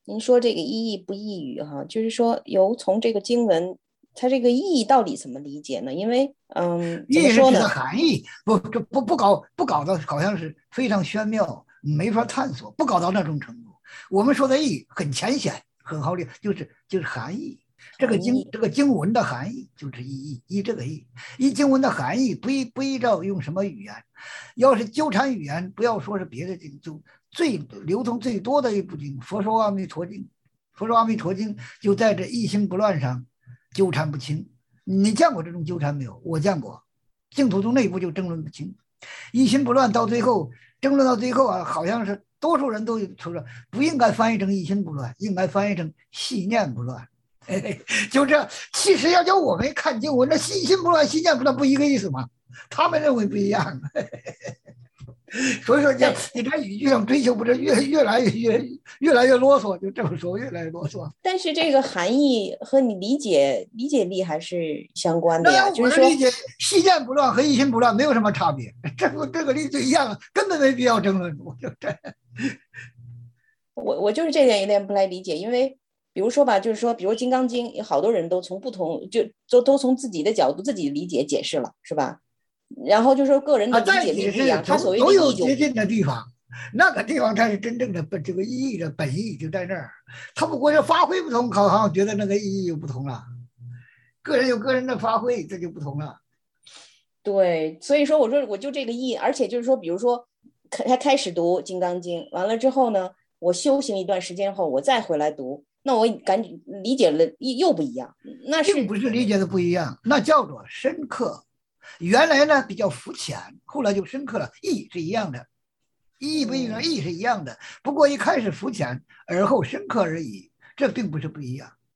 您说这个意义不异语哈，就是说从这个经文，它这个意义到底怎么理解呢？因为怎么意是指的说呢？ 含义，不搞得好像是非常玄妙，没法探索，不搞到那种程度。我们说的意很浅显，很好理，就是含义。 含义。 这个经文的含义就是依这个意，依经文的含义，不依照用什么语言。要是纠缠语言，不要说是别的经，就最流通最多的一部经《佛说阿弥陀经》，《佛说阿弥陀经》就在这一心不乱上纠缠不清。你见过这种纠缠没有？我见过，净土宗内部就争论不清，一心不乱，到最后争论到最后啊，好像是多数人都说不应该翻译成一心不乱，应该翻译成细念不乱。就这，其实要叫我们看经文，那一心不乱、细念不乱不一个意思吗？他们认为不一样。所以说你在语句上追求不是越来越啰嗦，就这么说，越来越啰嗦。 但是这个含义和你理解力还是相关的那呀，就是说， 按我的理解，细念不乱和一心不乱没有什么差别，这个例子一样，根本没必要争论。我就这。 我就是这点有点不来理解，因为比如说吧，就是说，比如《金刚经》，有好多人都从不同都从自己的角度自己理解解释了，是吧？然后就说个人的理解力再解不一样，他释所谓的都有义就接近的地方，那个地方才是真正的这个意义的本意就在那儿。他不过是发挥不同，好像觉得那个意义就不同了。个人有个人的发挥，这就不同了。 对，所以说我说我就这个意，而且就是说，比如说他开始读《金刚经》，完了之后呢，我修行一段时间后，我再回来读，那我感觉理解了又不一样，那是并不是理解的不一样，那叫做深刻。原来呢比较肤浅，后来就深刻了，意是一样的，意不一样，意是一样的。不过一开始肤浅，而后深刻而已，这并不是不一样。